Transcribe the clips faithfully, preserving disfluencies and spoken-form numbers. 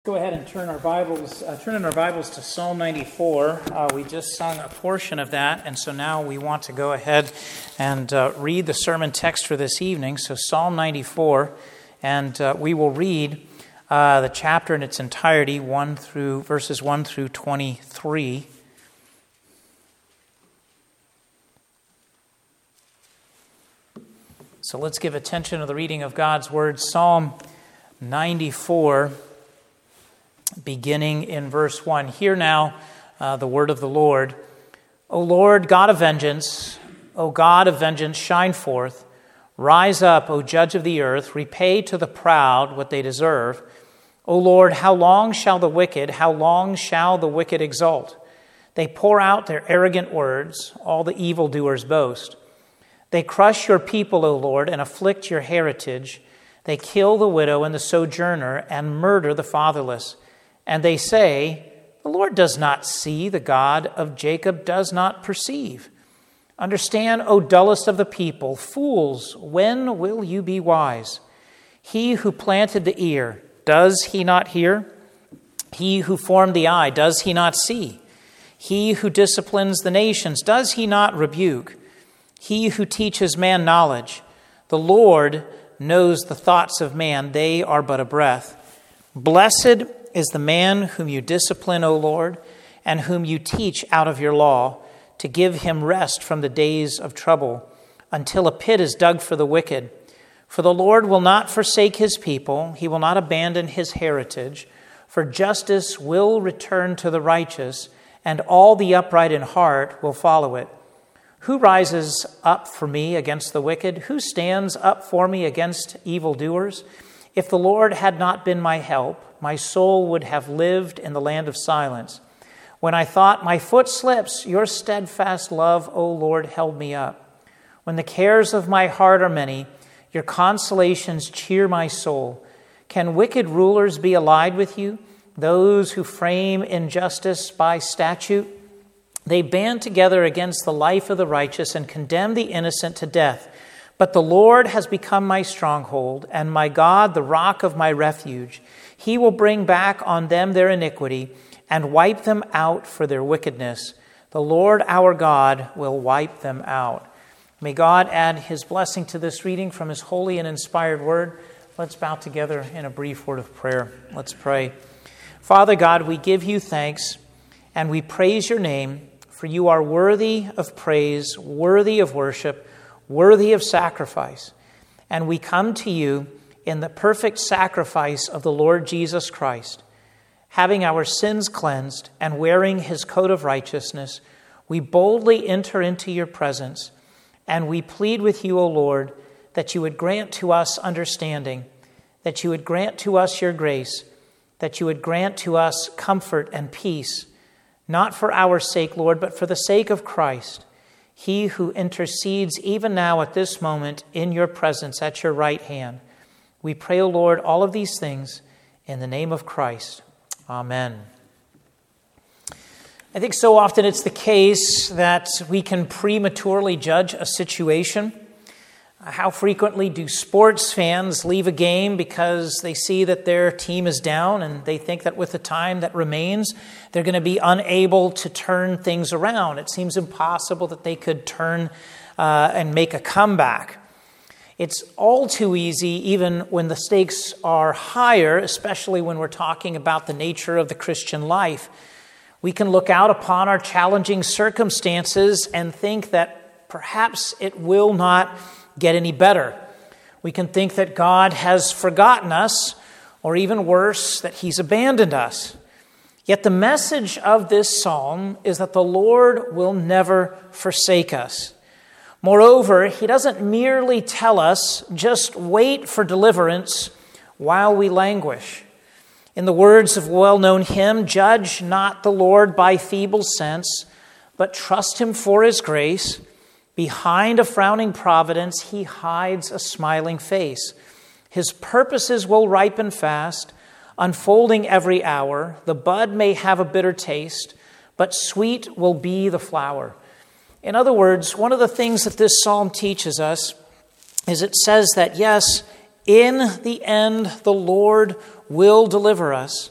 Go ahead and turn our Bibles, uh, turn in our Bibles to Psalm ninety-four. Uh, we just sung a portion of that, and so now we want to go ahead and uh, read the sermon text for this evening. So Psalm ninety-four, and uh, we will read uh, the chapter in its entirety, one through verses one through twenty-three. So let's give attention to the reading of God's Word. Psalm ninety-four. Beginning in verse one. Hear now uh, the word of the Lord. O Lord, God of vengeance, O God of vengeance, shine forth. Rise up, O Judge of the earth. Repay to the proud what they deserve. O Lord, how long shall the wicked, how long shall the wicked exult? They pour out their arrogant words. All the evildoers boast. They crush your people, O Lord, and afflict your heritage. They kill the widow and the sojourner and murder the fatherless. And they say, the Lord does not see, the God of Jacob does not perceive. Understand, O dullest of the people, fools, when will you be wise? He who planted the ear, does he not hear? He who formed the eye, does he not see? He who disciplines the nations, does he not rebuke? He who teaches man knowledge, the Lord knows the thoughts of man, they are but a breath. Blessed is the man whom you discipline, O Lord, and whom you teach out of your law, to give him rest from the days of trouble, until a pit is dug for the wicked. For the Lord will not forsake his people, he will not abandon his heritage, for justice will return to the righteous, and all the upright in heart will follow it. Who rises up for me against the wicked? Who stands up for me against evildoers? If the Lord had not been my help, my soul would have lived in the land of silence. When I thought, my foot slips, your steadfast love, O Lord, held me up. When the cares of my heart are many, your consolations cheer my soul. Can wicked rulers be allied with you, those who frame injustice by statute? They band together against the life of the righteous and condemn the innocent to death. But the Lord has become my stronghold, and my God, the rock of my refuge. He will bring back on them their iniquity and wipe them out for their wickedness. The Lord our God will wipe them out. May God add his blessing to this reading from his holy and inspired word. Let's bow together in a brief word of prayer. Let's pray. Father God, we give you thanks and we praise your name, for you are worthy of praise, worthy of worship, worthy of sacrifice. And we come to you in the perfect sacrifice of the Lord Jesus Christ. Having our sins cleansed and wearing his coat of righteousness, we boldly enter into your presence, and we plead with you, O Lord, that you would grant to us understanding, that you would grant to us your grace, that you would grant to us comfort and peace, not for our sake, Lord, but for the sake of Christ, he who intercedes even now at this moment in your presence at your right hand. We pray, O Lord, all of these things in the name of Christ. Amen. I think so often it's the case that we can prematurely judge a situation. How frequently do sports fans leave a game because they see that their team is down and they think that with the time that remains, they're going to be unable to turn things around? It seems impossible that they could turn uh, and make a comeback. It's all too easy, even when the stakes are higher, especially when we're talking about the nature of the Christian life. We can look out upon our challenging circumstances and think that perhaps it will not get any better. We can think that God has forgotten us, or even worse, that he's abandoned us. Yet the message of this psalm is that the Lord will never forsake us. Moreover, he doesn't merely tell us, just wait for deliverance while we languish. In the words of a well-known hymn, judge not the Lord by feeble sense, but trust him for his grace. Behind a frowning providence, he hides a smiling face. His purposes will ripen fast, unfolding every hour. The bud may have a bitter taste, but sweet will be the flower. In other words, one of the things that this psalm teaches us is it says that, yes, in the end, the Lord will deliver us.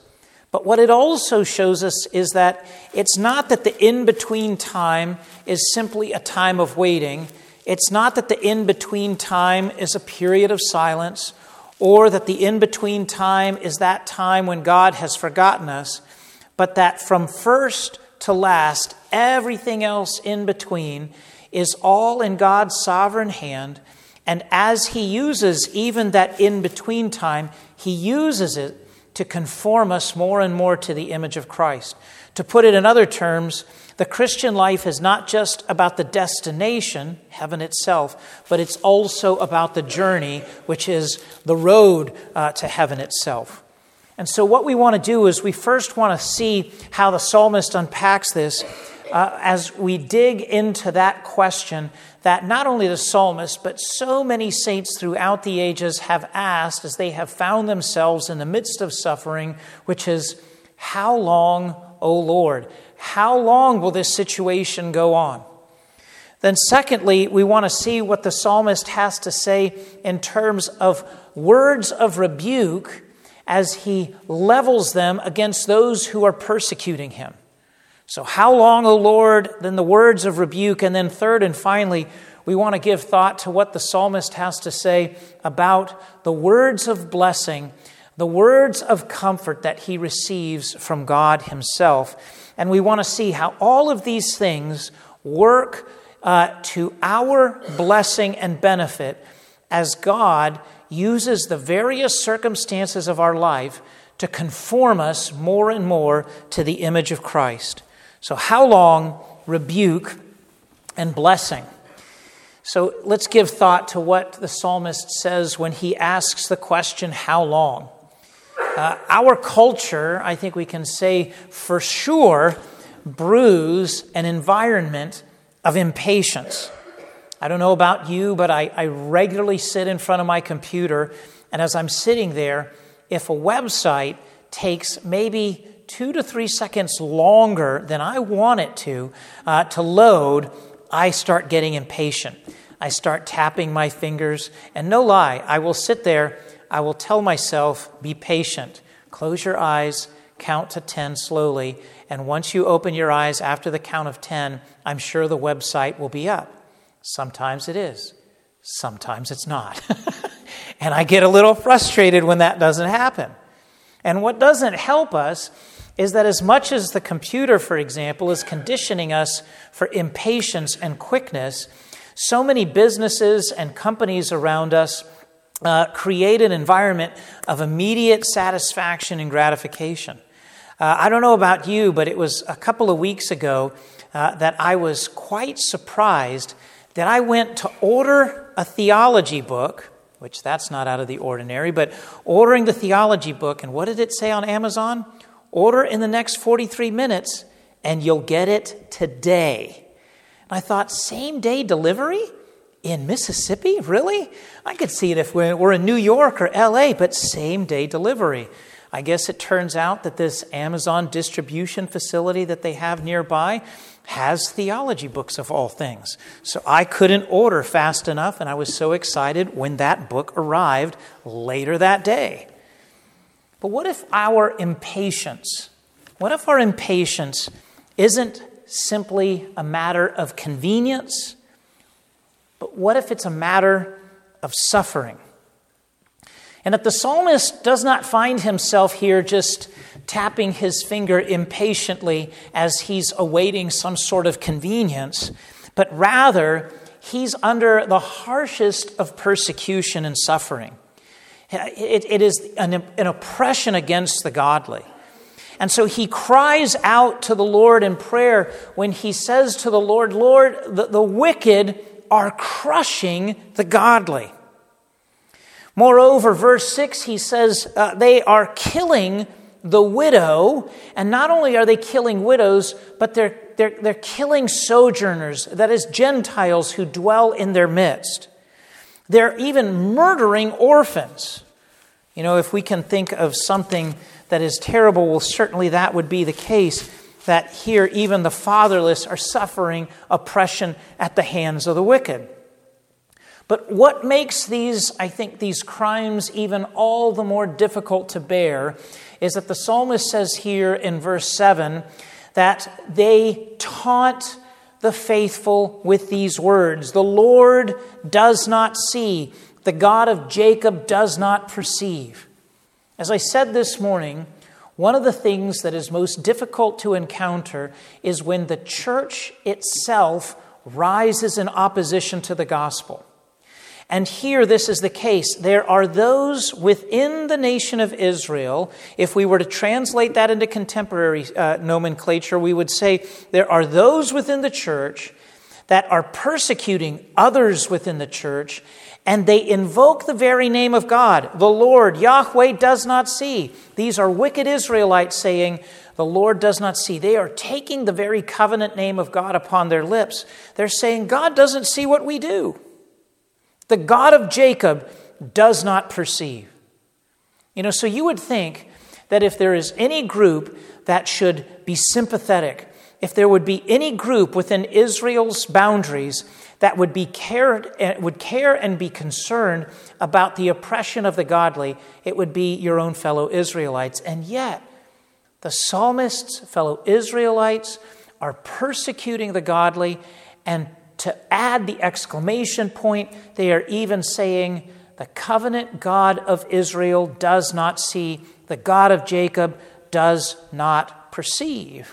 But what it also shows us is that it's not that the in-between time is simply a time of waiting. It's not that the in-between time is a period of silence, or that the in-between time is that time when God has forgotten us, but that from first to last, everything else in between is all in God's sovereign hand. And as He uses even that in-between time, He uses it to conform us more and more to the image of Christ. To put it in other terms, the Christian life is not just about the destination, heaven itself, but it's also about the journey, which is the road uh, to heaven itself. And so what we want to do is we first want to see how the psalmist unpacks this uh, as we dig into that question that not only the psalmist, but so many saints throughout the ages have asked as they have found themselves in the midst of suffering, which is, how long, O Lord? How long will this situation go on? Then secondly, we want to see what the psalmist has to say in terms of words of rebuke as he levels them against those who are persecuting him. So how long, O Lord? Then the words of rebuke. And then third and finally, we want to give thought to what the psalmist has to say about the words of blessing, the words of comfort that he receives from God Himself. And we want to see how all of these things work uh, to our blessing and benefit as God uses the various circumstances of our life to conform us more and more to the image of Christ. So how long, rebuke, and blessing? So let's give thought to what the psalmist says when he asks the question, how long? Uh, our culture, I think we can say for sure, brews an environment of impatience. I don't know about you, but I, I regularly sit in front of my computer, and as I'm sitting there, if a website takes maybe two to three seconds longer than I want it to, uh, to load, I start getting impatient. I start tapping my fingers, and no lie, I will sit there, I will tell myself, be patient. Close your eyes, count to ten slowly, and once you open your eyes after the count of ten, I'm sure the website will be up. Sometimes it is. Sometimes it's not. And I get a little frustrated when that doesn't happen. And what doesn't help us is that as much as the computer, for example, is conditioning us for impatience and quickness, so many businesses and companies around us uh, create an environment of immediate satisfaction and gratification. Uh, I don't know about you, but it was a couple of weeks ago uh, that I was quite surprised that I went to order a theology book, which that's not out of the ordinary, but ordering the theology book, and what did it say on Amazon? Order in the next forty-three minutes, and you'll get it today. And I thought, same day delivery in Mississippi? Really? I could see it if we're in New York or L A, but same day delivery. I guess it turns out that this Amazon distribution facility that they have nearby has theology books of all things. So I couldn't order fast enough, and I was so excited when that book arrived later that day. But what if our impatience, what if our impatience isn't simply a matter of convenience, but what if it's a matter of suffering? And that the psalmist does not find himself here just tapping his finger impatiently as he's awaiting some sort of convenience, but rather he's under the harshest of persecution and suffering. It, it is an, an oppression against the godly. And so he cries out to the Lord in prayer when he says to the Lord, Lord, the, the wicked are crushing the godly. Moreover, verse six, he says uh, they are killing the widow. And not only are they killing widows, but they're, they're, they're killing sojourners, that is, Gentiles who dwell in their midst. They're even murdering orphans. You know, if we can think of something that is terrible, well, certainly that would be the case, that here even the fatherless are suffering oppression at the hands of the wicked. But what makes these, I think, these crimes even all the more difficult to bear is that the psalmist says here in verse seven that they taunt the faithful with these words. The Lord does not see. The God of Jacob does not perceive. As I said this morning, one of the things that is most difficult to encounter is when the church itself rises in opposition to the gospel. And here this is the case. There are those within the nation of Israel. If we were to translate that into contemporary uh, nomenclature, we would say there are those within the church that are persecuting others within the church, and they invoke the very name of God. The Lord, Yahweh, does not see. These are wicked Israelites saying, the Lord does not see. They are taking the very covenant name of God upon their lips. They're saying, God doesn't see what we do. The God of Jacob does not perceive. You know, so you would think that if there is any group that should be sympathetic, if there would be any group within Israel's boundaries that would be cared, would care and be concerned about the oppression of the godly, it would be your own fellow Israelites. And yet, the psalmist's fellow Israelites are persecuting the godly, and to add the exclamation point, they are even saying, the covenant God of Israel does not see, the God of Jacob does not perceive.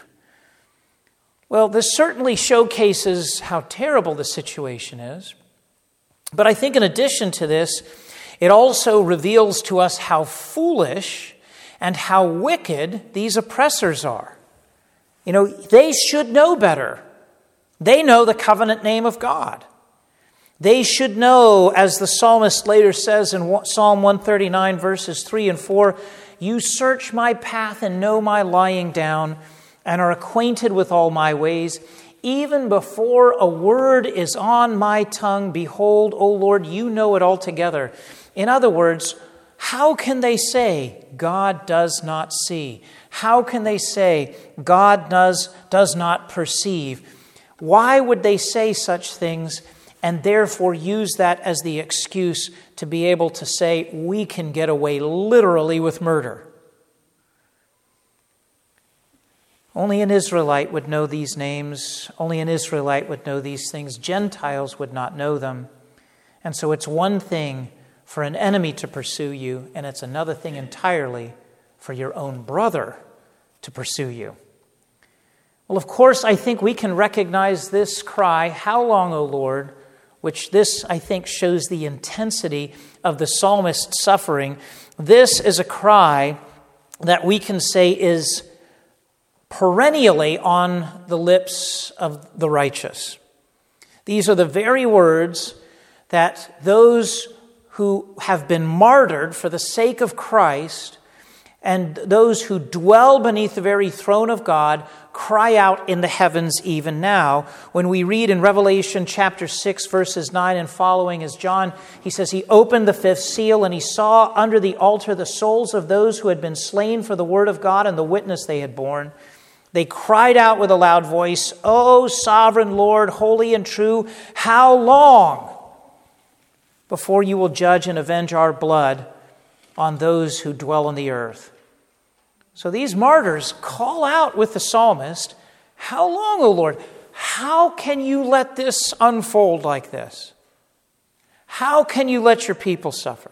Well, this certainly showcases how terrible the situation is. But I think in addition to this, it also reveals to us how foolish and how wicked these oppressors are. You know, they should know better. They know the covenant name of God. They should know, as the psalmist later says in Psalm one thirty-nine, verses three and four, you search my path and know my lying down, and are acquainted with all my ways. Even before a word is on my tongue, behold, O Lord, you know it altogether. In other words, how can they say God does not see? How can they say God does, does not perceive? Why would they say such things and therefore use that as the excuse to be able to say we can get away literally with murder? Only an Israelite would know these names. Only an Israelite would know these things. Gentiles would not know them. And so it's one thing for an enemy to pursue you, and it's another thing entirely for your own brother to pursue you. Well, of course, I think we can recognize this cry, how long, O Lord, which this, I think, shows the intensity of the psalmist's suffering. This is a cry that we can say is perennially on the lips of the righteous. These are the very words that those who have been martyred for the sake of Christ and those who dwell beneath the very throne of God cry out in the heavens even now. When we read in Revelation chapter six, verses nine and following, as John, he says, he opened the fifth seal and he saw under the altar the souls of those who had been slain for the word of God and the witness they had borne. They cried out with a loud voice, O sovereign Lord, holy and true, how long before you will judge and avenge our blood on those who dwell on the earth? So these martyrs call out with the psalmist, how long, O Lord? How can you let this unfold like this? How can you let your people suffer?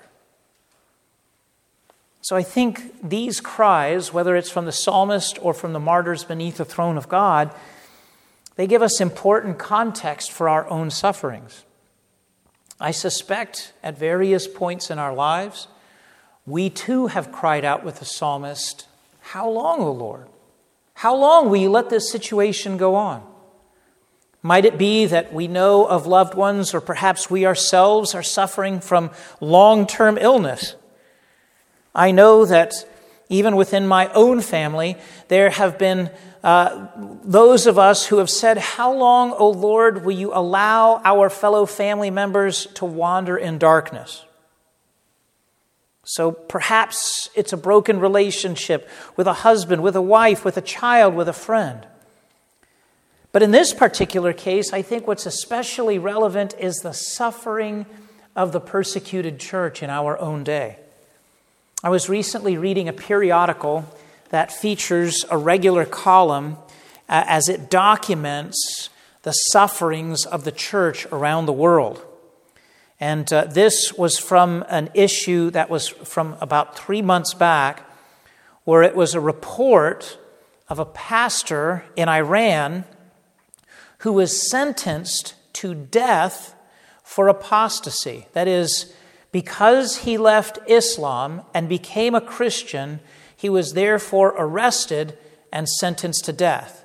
So I think these cries, whether it's from the psalmist or from the martyrs beneath the throne of God, they give us important context for our own sufferings. I suspect at various points in our lives, we too have cried out with the psalmist, how long, O Lord? How long will you let this situation go on? Might it be that we know of loved ones, or perhaps we ourselves are suffering from long-term illness? I know that even within my own family, there have been uh, those of us who have said, how long, O Lord, will you allow our fellow family members to wander in darkness? So perhaps it's a broken relationship with a husband, with a wife, with a child, with a friend. But in this particular case, I think what's especially relevant is the suffering of the persecuted church in our own day. I was recently reading a periodical that features a regular column uh, as it documents the sufferings of the church around the world. And uh, this was from an issue that was from about three months back, where it was a report of a pastor in Iran who was sentenced to death for apostasy. That is, because he left Islam and became a Christian, he was therefore arrested and sentenced to death.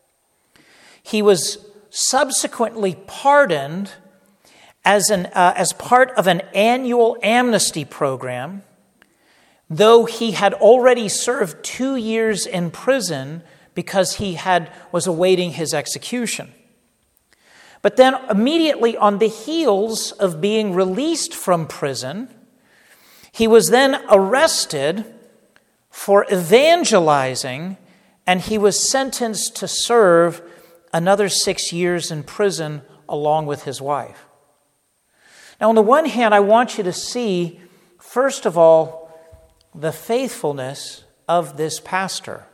He was subsequently pardoned as an uh, as part of an annual amnesty program, though he had already served two years in prison because he had was awaiting his execution. But then immediately on the heels of being released from prison, he was then arrested for evangelizing, and he was sentenced to serve another six years in prison along with his wife. Now, on the one hand, I want you to see, first of all, the faithfulness of this pastor,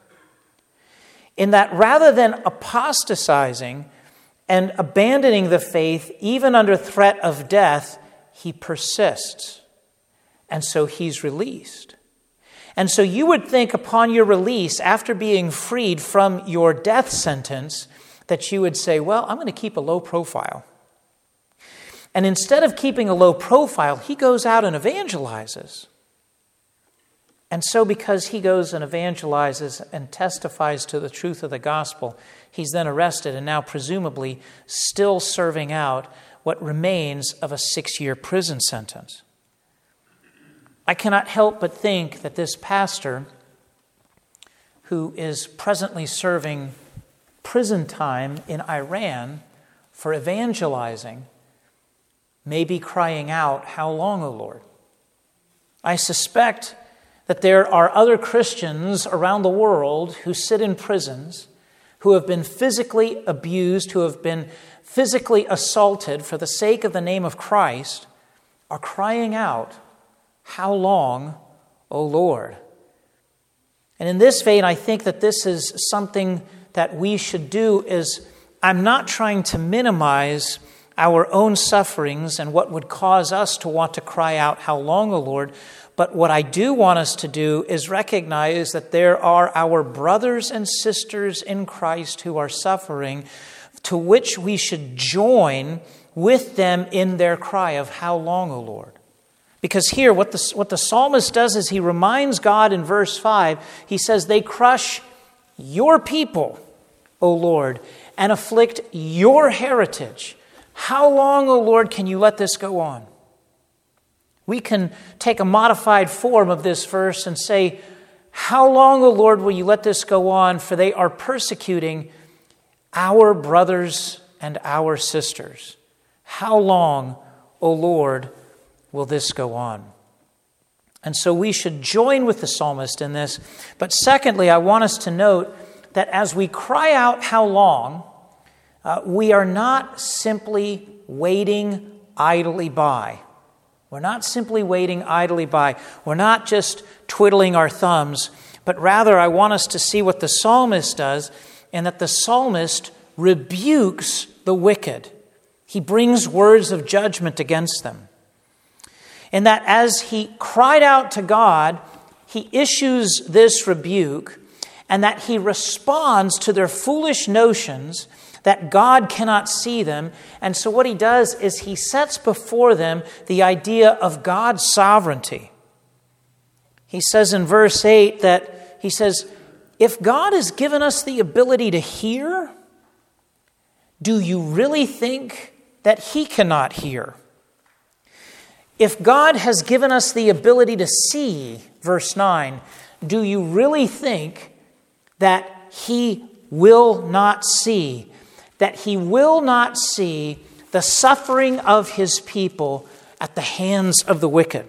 in that rather than apostatizing and abandoning the faith, even under threat of death, he persists. And so he's released. And so you would think upon your release, after being freed from your death sentence, that you would say, well, I'm going to keep a low profile. And instead of keeping a low profile, he goes out and evangelizes. And so because he goes and evangelizes and testifies to the truth of the gospel, he's then arrested and now presumably still serving out what remains of a six-year prison sentence. I cannot help but think that this pastor, who is presently serving prison time in Iran for evangelizing, may be crying out, "How long, O Lord?" I suspect that there are other Christians around the world who sit in prisons, who have been physically abused, who have been physically assaulted for the sake of the name of Christ, are crying out, "How long, O Lord?" And in this vein, I think that this is something that we should do. Is I'm not trying to minimize our own sufferings and what would cause us to want to cry out, "How long, O Lord?" But what I do want us to do is recognize that there are our brothers and sisters in Christ who are suffering, to which we should join with them in their cry of, "How long, O Lord?" Because here, what the, what the psalmist does is he reminds God in verse five, he says, "They crush your people, O Lord, and afflict your heritage. How long, O Lord, can you let this go on?" We can take a modified form of this verse and say, "How long, O Lord, will you let this go on? For they are persecuting our brothers and our sisters. How long, O Lord, will this go on?" And so we should join with the psalmist in this. But secondly, I want us to note that as we cry out, "How long?" uh, we are not simply waiting idly by. We're not simply waiting idly by. We're not just twiddling our thumbs, but rather I want us to see what the psalmist does, and that the psalmist rebukes the wicked. He brings words of judgment against them. And that as he cried out to God, he issues this rebuke, and that he responds to their foolish notions that God cannot see them. And so what he does is he sets before them the idea of God's sovereignty. He says in verse eight that he says, "If God has given us the ability to hear, do you really think that he cannot hear? If God has given us the ability to see," verse nine, "do you really think that he will not see, that he will not see the suffering of his people at the hands of the wicked?"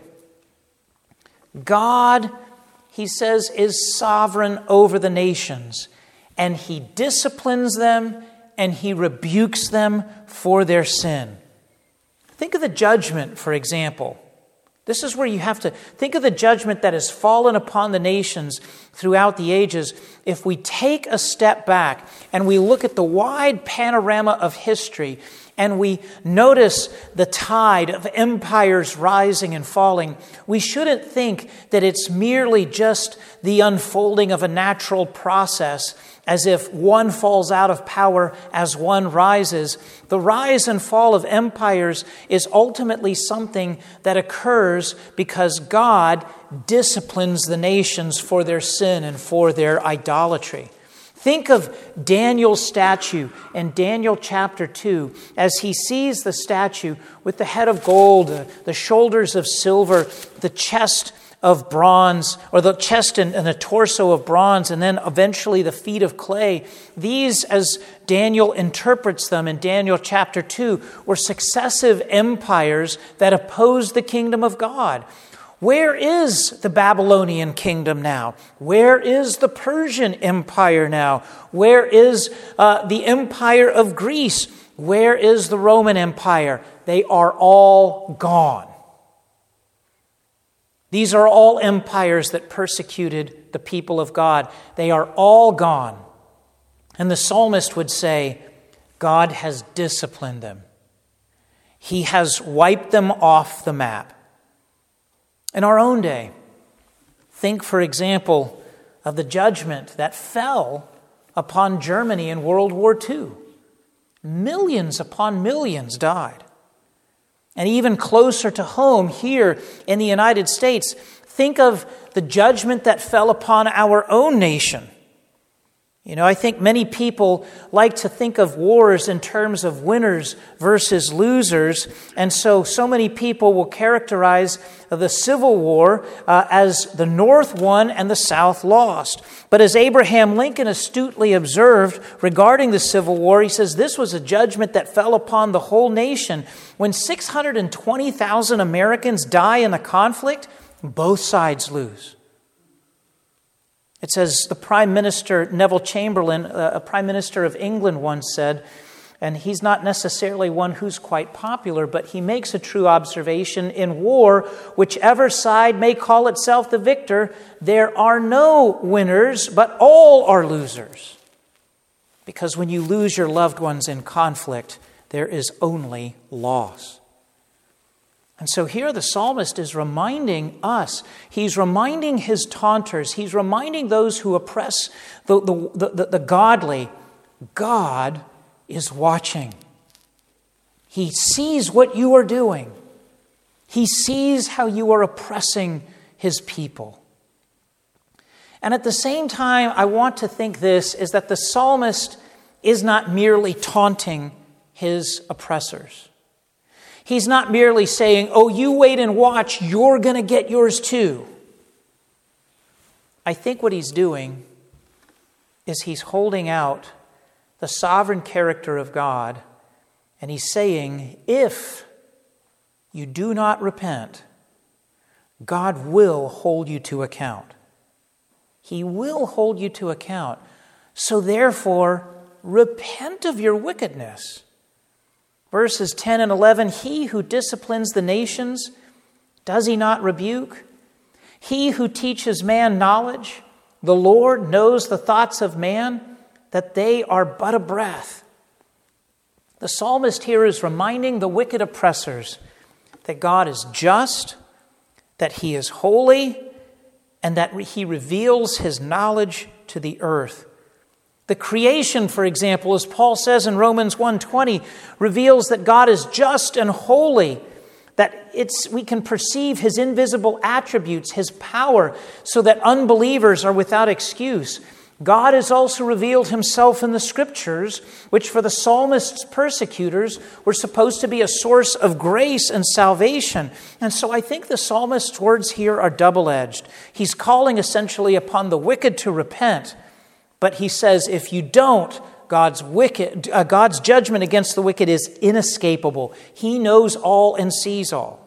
God, he says, is sovereign over the nations, and he disciplines them and he rebukes them for their sin. Think of the judgment, for example. This is where you have to think of the judgment that has fallen upon the nations throughout the ages. If we take a step back and we look at the wide panorama of history and we notice the tide of empires rising and falling, we shouldn't think that it's merely just the unfolding of a natural process, as if one falls out of power as one rises. The rise and fall of empires is ultimately something that occurs because God disciplines the nations for their sin and for their idolatry. Think of Daniel's statue in Daniel chapter two as he sees the statue with the head of gold, the shoulders of silver, the chest of bronze, or the chest and, and the torso of bronze, and then eventually the feet of clay. These, as Daniel interprets them in Daniel chapter two, were successive empires that opposed the kingdom of God. Where is the Babylonian kingdom now? Where is the Persian Empire now? Where is uh, the Empire of Greece? Where is the Roman Empire? They are all gone. These are all empires that persecuted the people of God. They are all gone. And the psalmist would say, God has disciplined them. He has wiped them off the map. In our own day, think, for example, of the judgment that fell upon Germany in World War Two. Millions upon millions died. And even closer to home, here in the United States, think of the judgment that fell upon our own nation. You know, I think many people like to think of wars in terms of winners versus losers. And so, so many people will characterize the Civil War uh, as the North won and the South lost. But as Abraham Lincoln astutely observed regarding the Civil War, he says this was a judgment that fell upon the whole nation. When six hundred twenty thousand Americans die in the conflict, both sides lose. It says the Prime Minister, Neville Chamberlain, a Prime Minister of England, once said, and he's not necessarily one who's quite popular, but he makes a true observation: in war, whichever side may call itself the victor, there are no winners, but all are losers. Because when you lose your loved ones in conflict, there is only loss. And so here the psalmist is reminding us, he's reminding his taunters, he's reminding those who oppress the, the, the, the godly, God is watching. He sees what you are doing. He sees how you are oppressing his people. And at the same time, I want to think this, is that the psalmist is not merely taunting his oppressors. He's not merely saying, oh, you wait and watch, you're going to get yours too. I think what he's doing is he's holding out the sovereign character of God, and he's saying, if you do not repent, God will hold you to account. He will hold you to account. So therefore, repent of your wickedness. Verses ten and eleven, he who disciplines the nations, does he not rebuke? He who teaches man knowledge, the Lord knows the thoughts of man, that they are but a breath. The psalmist here is reminding the wicked oppressors that God is just, that he is holy, and that he reveals his knowledge to the earth. The creation, for example, as Paul says in Romans one twenty, reveals that God is just and holy, that it's we can perceive his invisible attributes, his power, so that unbelievers are without excuse. God has also revealed himself in the Scriptures, which for the psalmist's persecutors were supposed to be a source of grace and salvation. And so I think the psalmist's words here are double-edged. He's calling essentially upon the wicked to repent, but he says, if you don't, God's wicked, uh, God's judgment against the wicked is inescapable. He knows all and sees all.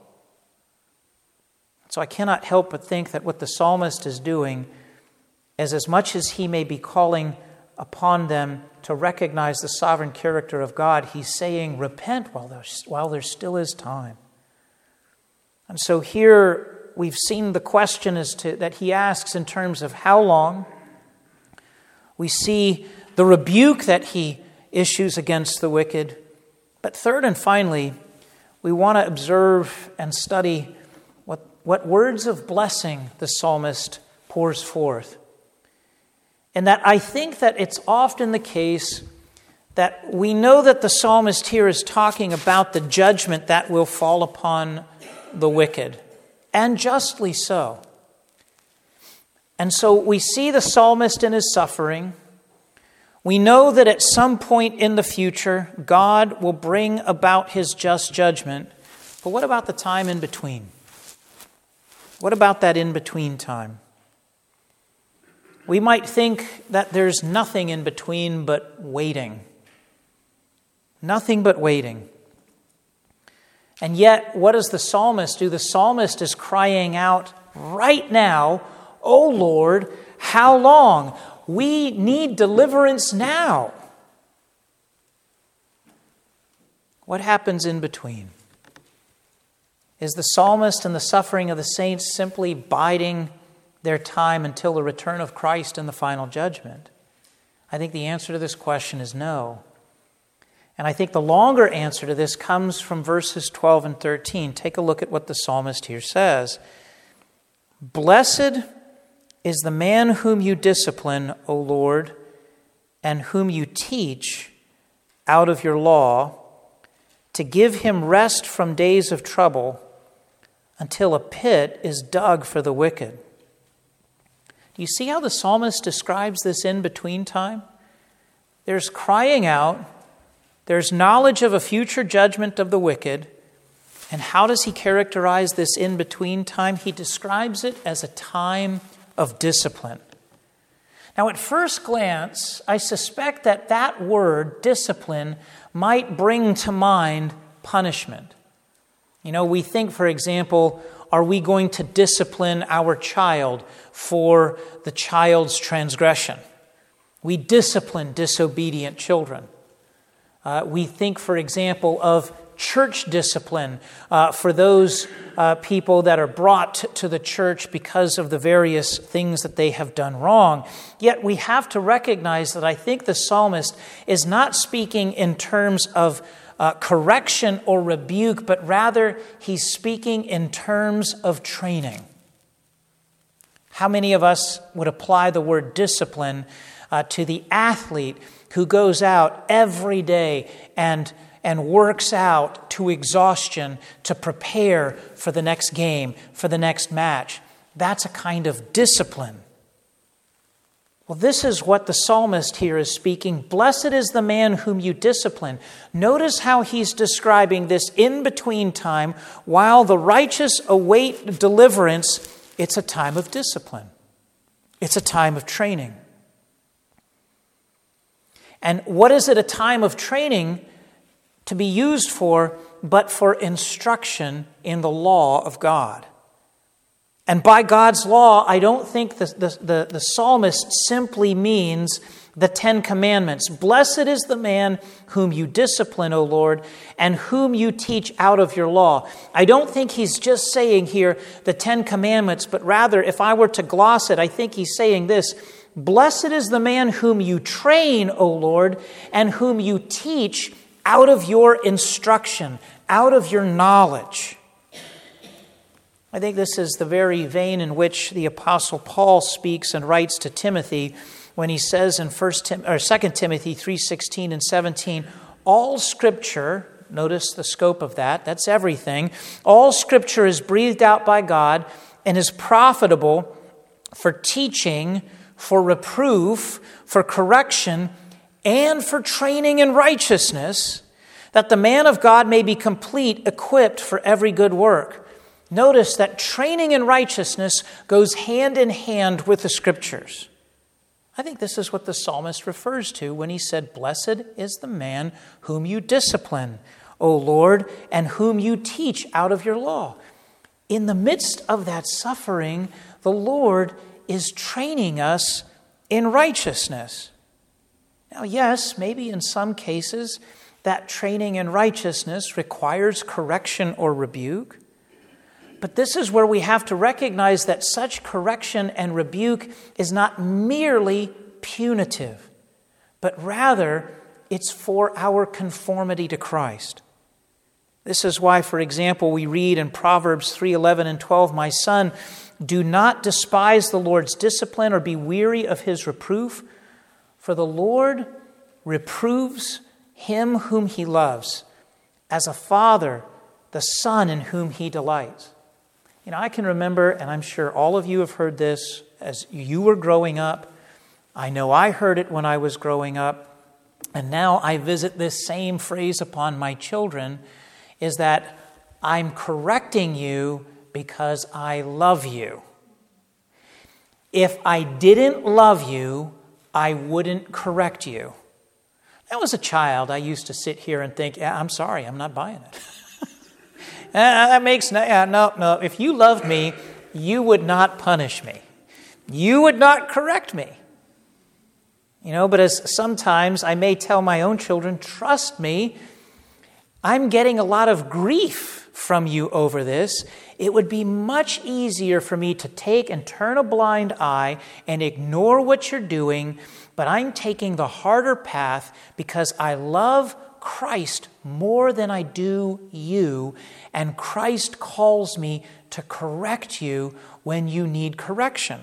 So I cannot help but think that what the psalmist is doing is, as much as he may be calling upon them to recognize the sovereign character of God, he's saying, repent while there's, while there still is time. And so here we've seen the question as to, that he asks in terms of how long. We see the rebuke that he issues against the wicked. But third and finally, we want to observe and study what, what words of blessing the psalmist pours forth. And that I think that it's often the case that we know that the psalmist here is talking about the judgment that will fall upon the wicked, and justly so. And so we see the psalmist in his suffering. We know that at some point in the future, God will bring about his just judgment. But what about the time in between? What about that in-between time? We might think that there's nothing in between but waiting. Nothing but waiting. And yet, what does the psalmist do? The psalmist is crying out right now, "O Lord, how long? We need deliverance now." What happens in between? Is the psalmist and the suffering of the saints simply biding their time until the return of Christ and the final judgment? I think the answer to this question is no. And I think the longer answer to this comes from verses twelve and thirteen. Take a look at what the psalmist here says. "Blessed is the man whom you discipline, O Lord, and whom you teach out of your law, to give him rest from days of trouble, until a pit is dug for the wicked." Do you see how the psalmist describes this in-between time? There's crying out, there's knowledge of a future judgment of the wicked, and how does he characterize this in-between time? He describes it as a time of discipline. Now, at first glance, I suspect that that word, discipline, might bring to mind punishment. You know, we think, for example, are we going to discipline our child for the child's transgression? We discipline disobedient children. Uh, we think, for example, of church discipline uh, for those uh, people that are brought to the church because of the various things that they have done wrong. Yet we have to recognize that I think the psalmist is not speaking in terms of uh, correction or rebuke, but rather he's speaking in terms of training. How many of us would apply the word discipline uh, to the athlete who goes out every day and and works out to exhaustion to prepare for the next game, for the next match? That's a kind of discipline. Well, this is what the psalmist here is speaking. Blessed is the man whom you discipline. Notice how he's describing this in-between time. While the righteous await deliverance, it's a time of discipline. It's a time of training. And what is it a time of training to be used for, but for instruction in the law of God? And by God's law, I don't think the, the, the, the psalmist simply means the Ten Commandments. Blessed is the man whom you discipline, O Lord, and whom you teach out of your law. I don't think he's just saying here the Ten Commandments, but rather, if I were to gloss it, I think he's saying this: blessed is the man whom you train, O Lord, and whom you teach out of your instruction, out of your knowledge. I think this is the very vein in which the Apostle Paul speaks and writes to Timothy when he says in First Tim- or Second Timothy three sixteen and seventeen, all Scripture, notice the scope of that, that's everything, all Scripture is breathed out by God and is profitable for teaching, for reproof, for correction, and for training in righteousness, that the man of God may be complete, equipped for every good work. Notice that training in righteousness goes hand in hand with the Scriptures. I think this is what the psalmist refers to when he said, blessed is the man whom you discipline, O Lord, and whom you teach out of your law. In the midst of that suffering, the Lord is training us in righteousness. Now, yes, maybe in some cases that training in righteousness requires correction or rebuke. But this is where we have to recognize that such correction and rebuke is not merely punitive, but rather it's for our conformity to Christ. This is why, for example, we read in Proverbs three eleven and twelve, "My son, do not despise the Lord's discipline or be weary of his reproof, for the Lord reproves him whom he loves, as a father the son in whom he delights." You know, I can remember, and I'm sure all of you have heard this as you were growing up. I know I heard it when I was growing up. And now I visit this same phrase upon my children, is that I'm correcting you because I love you. If I didn't love you, I wouldn't correct you. When I was a child, I used to sit here and think, yeah, I'm sorry, I'm not buying it. That makes no, yeah, no, no. If you loved me, you would not punish me. You would not correct me. You know, but as sometimes I may tell my own children, trust me, I'm getting a lot of grief from you over this. It would be much easier for me to take and turn a blind eye and ignore what you're doing, but I'm taking the harder path because I love Christ more than I do you, and Christ calls me to correct you when you need correction.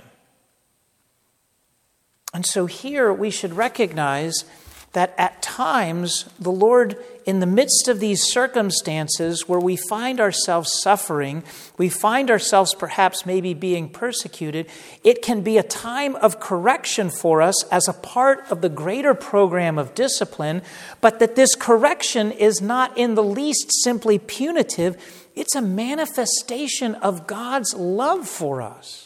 And so here we should recognize that at times the Lord, in the midst of these circumstances where we find ourselves suffering, we find ourselves perhaps maybe being persecuted, it can be a time of correction for us as a part of the greater program of discipline, but that this correction is not in the least simply punitive. It's a manifestation of God's love for us.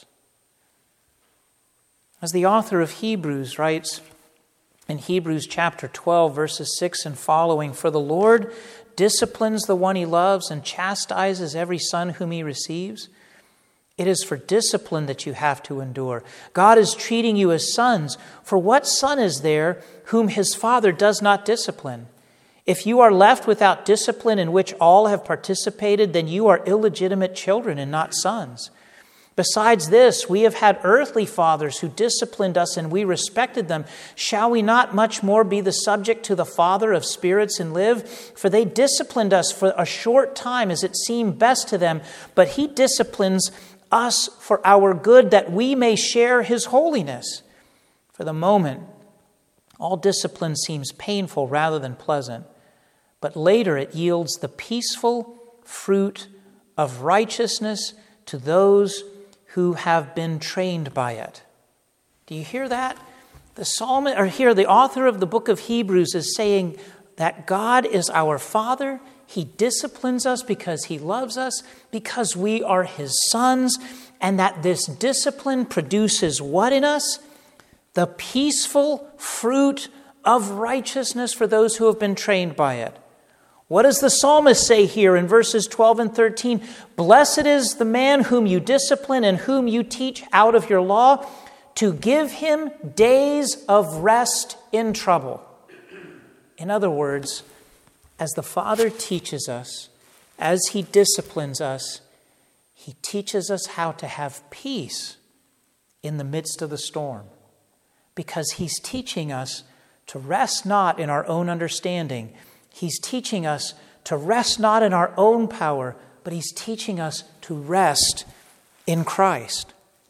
As the author of Hebrews writes, in Hebrews chapter twelve, verses six and following, "For the Lord disciplines the one he loves and chastises every son whom he receives. It is for discipline that you have to endure. God is treating you as sons. For what son is there whom his father does not discipline? If you are left without discipline in which all have participated, then you are illegitimate children and not sons. Besides this, we have had earthly fathers who disciplined us and we respected them. Shall we not much more be the subject to the Father of spirits and live? For they disciplined us for a short time as it seemed best to them, but he disciplines us for our good that we may share his holiness. For the moment, all discipline seems painful rather than pleasant, but later it yields the peaceful fruit of righteousness to those who have been trained by it." Do you hear that? The psalmist, or here the author of the book of Hebrews is saying that God is our Father. He disciplines us because he loves us, because we are his sons, and that this discipline produces what in us? The peaceful fruit of righteousness for those who have been trained by it. What does the psalmist say here in verses twelve and thirteen? "Blessed is the man whom you discipline and whom you teach out of your law, to give him days of rest in trouble." In other words, as the Father teaches us, as he disciplines us, he teaches us how to have peace in the midst of the storm. Because he's teaching us to rest not in our own understanding. He's teaching us to rest not in our own power, but he's teaching us to rest in Christ.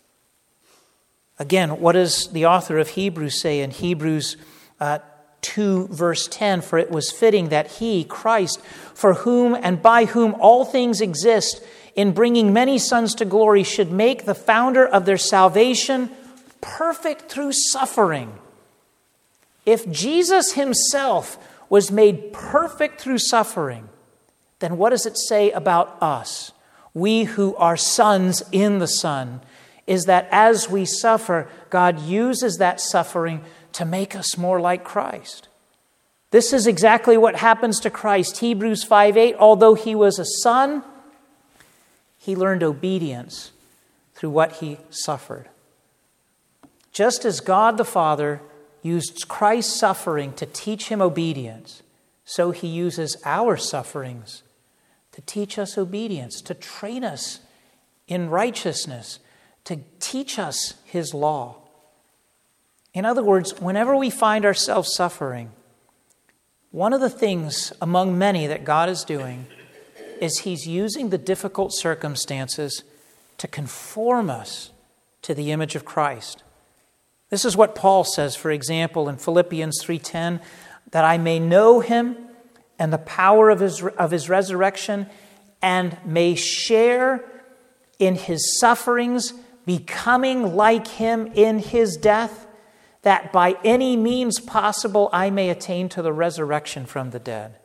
Again, what does the author of Hebrews say in Hebrews uh, two, verse ten? "For it was fitting that he, Christ, for whom and by whom all things exist, in bringing many sons to glory, should make the founder of their salvation perfect through suffering." If Jesus himself was made perfect through suffering, then what does it say about us? We who are sons in the Son, is that as we suffer, God uses that suffering to make us more like Christ. This is exactly what happens to Christ. Hebrews five eight, "Although he was a son, he learned obedience through what he suffered." Just as God the Father used Christ's suffering to teach him obedience, so he uses our sufferings to teach us obedience, to train us in righteousness, to teach us his law. In other words, whenever we find ourselves suffering, one of the things among many that God is doing is he's using the difficult circumstances to conform us to the image of Christ. This is what Paul says, for example, in Philippians three ten, that I may know him and the power of his, of his resurrection, and may share in his sufferings, becoming like him in his death, that by any means possible I may attain to the resurrection from the dead.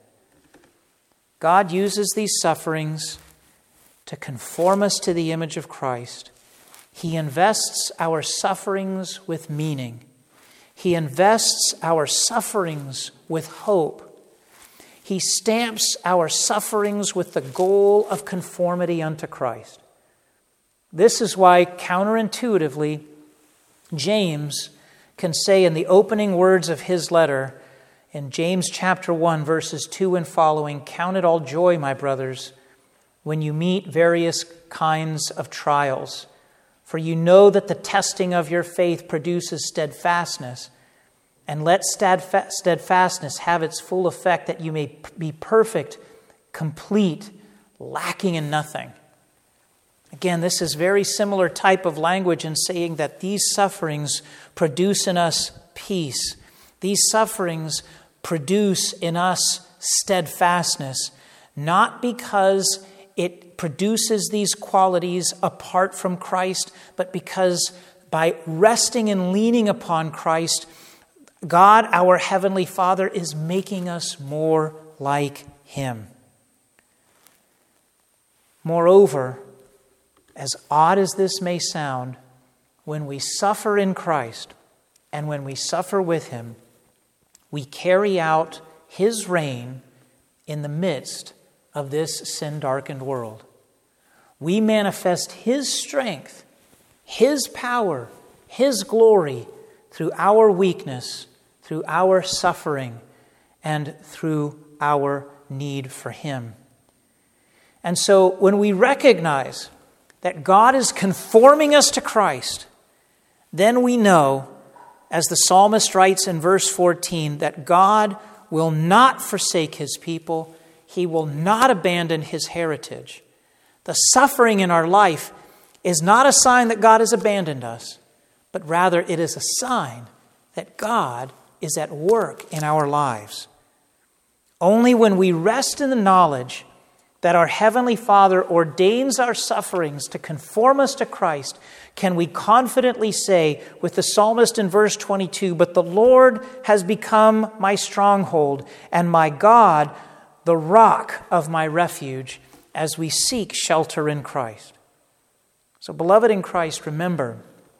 God uses these sufferings to conform us to the image of Christ. He invests our sufferings with meaning. He invests our sufferings with hope. He stamps our sufferings with the goal of conformity unto Christ. This is why, counterintuitively, James can say in the opening words of his letter, in James chapter one, verses two and following, "Count it all joy, my brothers, when you meet various kinds of trials. For you know that the testing of your faith produces steadfastness. And let steadfastness have its full effect, that you may be perfect, complete, lacking in nothing." Again, this is very similar type of language in saying that these sufferings produce in us peace. These sufferings produce in us steadfastness, not because it produces these qualities apart from Christ, but because by resting and leaning upon Christ, God, our Heavenly Father, is making us more like him. Moreover, as odd as this may sound, when we suffer in Christ and when we suffer with him, we carry out his reign in the midst of this sin-darkened world. We manifest his strength, his power, his glory through our weakness, through our suffering, and through our need for him. And so when we recognize that God is conforming us to Christ, then we know, as the psalmist writes in verse fourteen, that God will not forsake his people. He will not abandon his heritage. The suffering in our life is not a sign that God has abandoned us, but rather it is a sign that God is at work in our lives. Only when we rest in the knowledge that our Heavenly Father ordains our sufferings to conform us to Christ can we confidently say with the psalmist in verse twenty-two, "But the Lord has become my stronghold, and my God, the rock of my refuge," as we seek shelter in Christ. So, beloved in Christ, remember,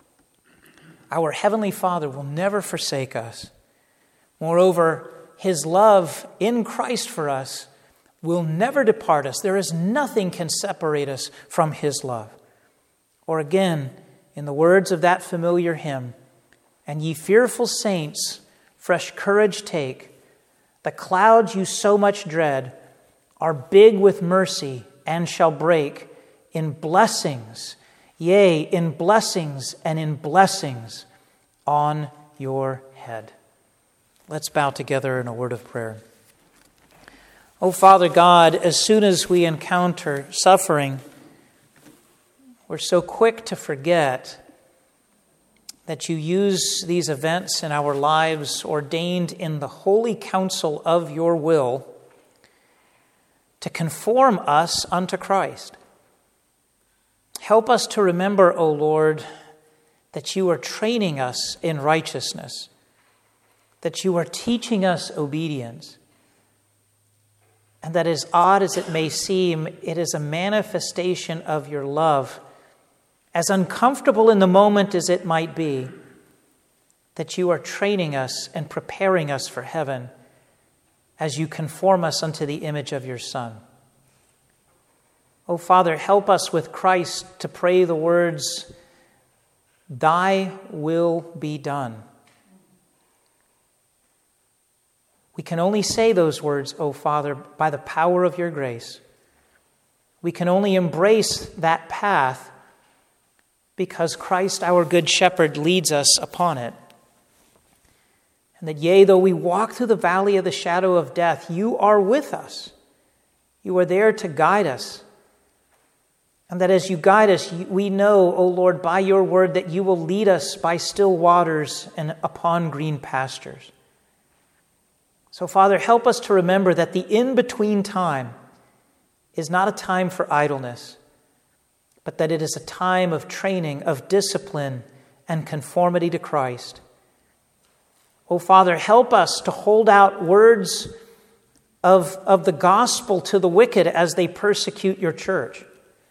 our Heavenly Father will never forsake us. Moreover, his love in Christ for us will never depart us. There is nothing can separate us from his love. Or again, in the words of that familiar hymn, "And ye fearful saints, fresh courage take. The clouds you so much dread are big with mercy and shall break in blessings, yea, in blessings and in blessings on your head." Let's bow together in a word of prayer. Oh, Father God, as soon as we encounter suffering, we're so quick to forget that you use these events in our lives ordained in the holy counsel of your will to conform us unto Christ. Help us to remember, O Lord, that you are training us in righteousness, that you are teaching us obedience, and that as odd as it may seem, it is a manifestation of your love, as uncomfortable in the moment as it might be, that you are training us and preparing us for heaven as you conform us unto the image of your Son. Oh, Father, help us with Christ to pray the words, "Thy will be done." We can only say those words, O Father, by the power of your grace. We can only embrace that path because Christ, our good shepherd, leads us upon it. And that, yea, though we walk through the valley of the shadow of death, you are with us. You are there to guide us. And that as you guide us, we know, O Lord, by your word, that you will lead us by still waters and upon green pastures. So, Father, help us to remember that the in-between time is not a time for idleness, but that it is a time of training, of discipline, and conformity to Christ. Oh, Father, help us to hold out words of, of the gospel to the wicked as they persecute your church.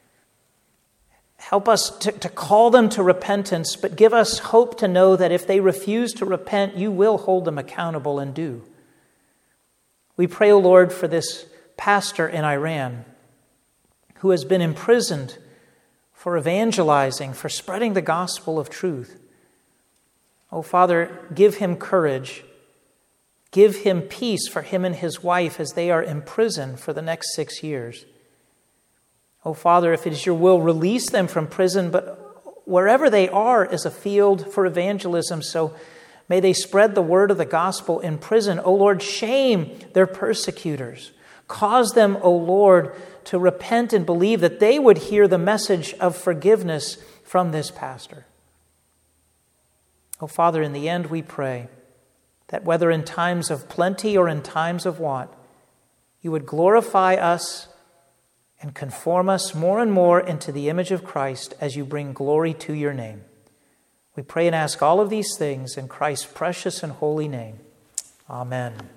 Help us to, to call them to repentance, but give us hope to know that if they refuse to repent, you will hold them accountable and do. We pray, O Lord, for this pastor in Iran who has been imprisoned for evangelizing, for spreading the gospel of truth. Oh, Father, give him courage. Give him peace for him and his wife as they are imprisoned for the next six years. Oh, Father, if it is your will, release them from prison, but wherever they are is a field for evangelism, so may they spread the word of the gospel in prison. O Lord, shame their persecutors. Cause them, O Lord, to repent and believe that they would hear the message of forgiveness from this pastor. O Father, in the end we pray that whether in times of plenty or in times of want, you would glorify us and conform us more and more into the image of Christ as you bring glory to your name. We pray and ask all of these things in Christ's precious and holy name. Amen.